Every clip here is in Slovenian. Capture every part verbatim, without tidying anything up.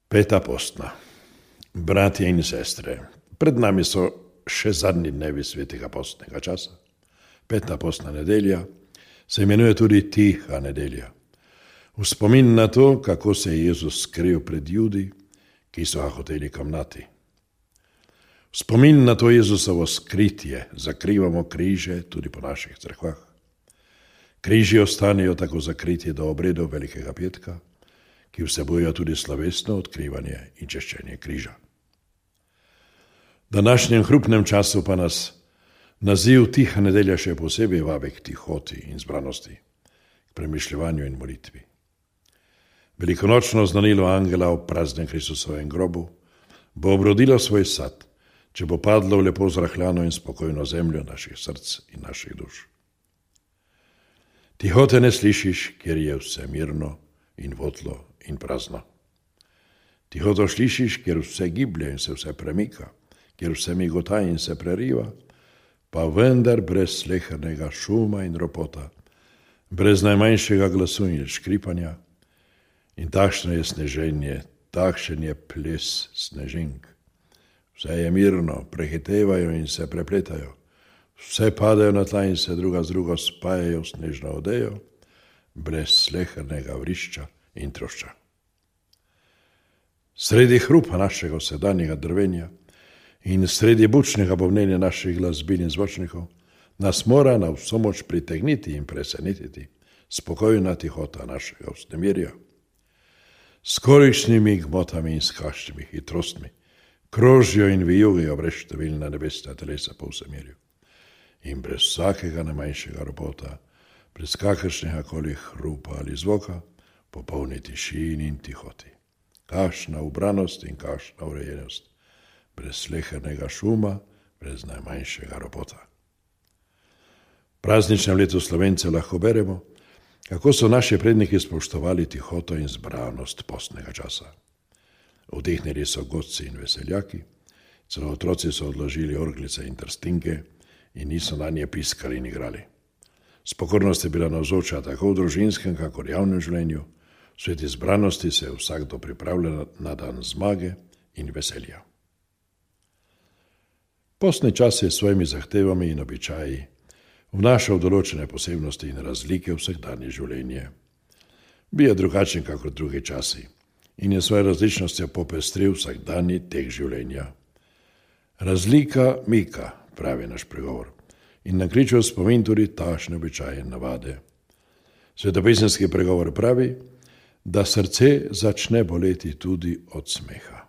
Peta postna. Bratje in sestre, pred nami so še zadnji dnevi svetega postnega časa. Peta postna nedelja se imenuje tudi Tiha nedelja. V spomin na to, kako se je Jezus skril pred Judi, ki so ga hoteli kamnati. V spomin na to Jezusovo skritje zakrivamo križe tudi po naših cerkvah. Križi ostanejo tako zakriti do obredov Velikega petka, ki vsebujejo tudi slovesno odkrivanje in češčenje križa. V današnjem hrupnem času pa nas naziv Tiha nedelja še posebej vabi k tihoti in zbranosti, k premišljevanju in molitvi. Velikonočno znanilo angela o praznem Kristusovem grobu bo obrodilo svoj sad, če bo padlo v lepo zrahljano in spokojno zemljo naših src in naših duš. Tihote ne slišiš, ker je vse mirno in votlo in prazno. Tihoto slišiš, ker vse giblje in se vse premika, ker vse migota in se preriva, pa vendar brez slehernega šuma in ropota, brez najmanjšega glasu in škripanja. In takšno je sneženje, takšen je ples snežink. Vse je mirno, prehitevajo in se prepletajo, vse padajo na tla in se druga z drugo spajajo v snežno odejo, brez slehernega vrišča in trošča. Sredi hrupa našega sedanjega drvenja in sredi bučnega bobnenja naših glasbil in zvočnikov nas mora na vso moč pritegniti in presenetiti spokojna tihota našega vznemirja. S kolikšnimi gmotami in s kakšnimi hitrostmi krožijo in vijugajo brezštevilna nebesna telesa po vsem mirju. In brez vsakega najmanjšega ropota, brez kakršnega koli hrupa ali zvoka, popolni tišini in tihoti. Kakšna ubranost in kakšna urejenost, brez slehernega šuma, brez najmanjšega ropota. V prazničnem letu Slovencev lahko beremo, kako so naši predniki spoštovali tihoto in zbranost postnega časa. Vdihnili so godci in veseljaki, celo otroci so odložili orglice in trstinke in niso na nje piskali in igrali. Spokornost je bila navzoča tako v družinskem, kakor javnem življenju. V sveti zbranosti se je vsakdo pripravlja na dan zmage in veselja. Postni čas je s svojimi zahtevami in običaji vnašal določene posebnosti in razlike v vsakdanje življenje. Bil je drugačen kakor drugi časi in je svoje različnosti popestril vsakdanji tek življenja. Razlika mika, pravi naš pregovor, in nakliče v spomin tudi takšne običaje in navade. Svetopisemski pregovor pravi, da srce začne boleti tudi od smeha.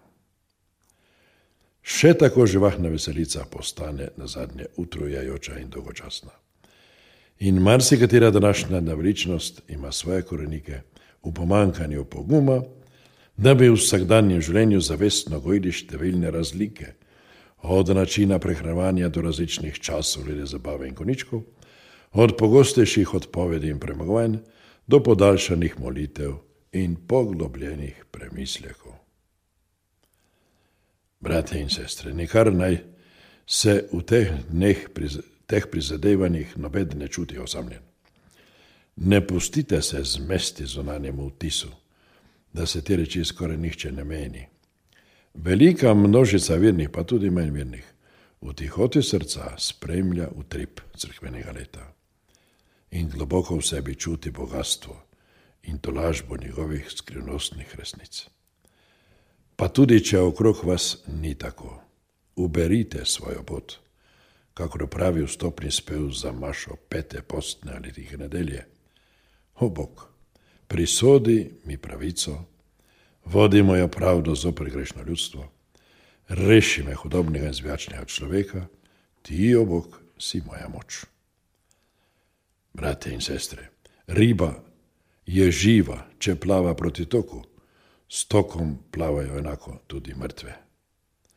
Še tako živahna veselica postane nazadnje utrujajoča in dolgočasna. In marsikatera današnja navličnost ima svoje korenike v pomanjkanju poguma, da bi v vsakdanjem življenju zavestno gojili številne razlike, od načina prehranevanja do različnih časov glede zabave in konjičkov, od pogostejših odpovedi in premagovanj do podaljšanih molitev in poglobljenih premislekov. Bratje in sestre, nikar naj se v teh dneh, teh prizadevanjih nobeden ne čuti osamljen. Ne pustite se zmesti zunanjemu vtisu, da se te reči skoraj nihče ne meni. Velika množica vernih, pa tudi manj vernih, v tihoti srca spremlja utrip cerkvenega leta in globoko v sebi čuti bogatstvo in tolažbo njegovih skrivnostnih resnic. Pa tudi, če okrog vas ni tako, uberite svojo pot, kakor pravi vstopni spev za mašo pete postne ali tihe nedelje. O Bog, prisodi mi pravico, vodi mojo pravdo zoper grešno ljudstvo, reši me hudobnega in zvijačnega človeka, ti, o Bog, si moja moč. Brate in sestre, riba je živa, če plava proti toku, s tokom plavajo enako tudi mrtve.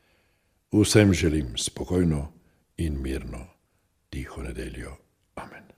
Vsem želim spokojno in mirno tiho nedeljo. Amen.